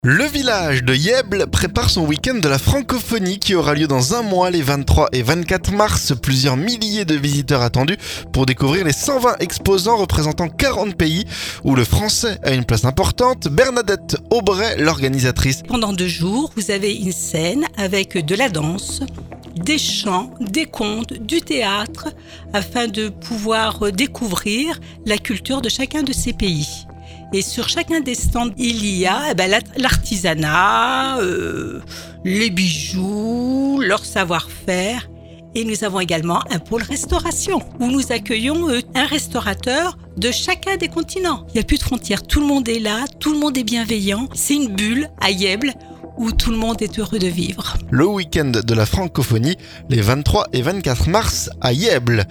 Le village de Yèble prépare son week-end de la francophonie qui aura lieu dans un mois, les 23 et 24 mars. Plusieurs milliers de visiteurs attendus pour découvrir les 120 exposants représentant 40 pays où le français a une place importante. Bernadette Aubray, l'organisatrice. Pendant 2 jours, vous avez une scène avec de la danse, des chants, des contes, du théâtre, afin de pouvoir découvrir la culture de chacun de ces pays. Et sur chacun des stands, il y a l'artisanat, les bijoux, leur savoir-faire. Et nous avons également un pôle restauration où nous accueillons un restaurateur de chacun des continents. Il n'y a plus de frontières, tout le monde est là, tout le monde est bienveillant. C'est une bulle à Yèble où tout le monde est heureux de vivre. Le week-end de la francophonie, les 23 et 24 mars à Yèble.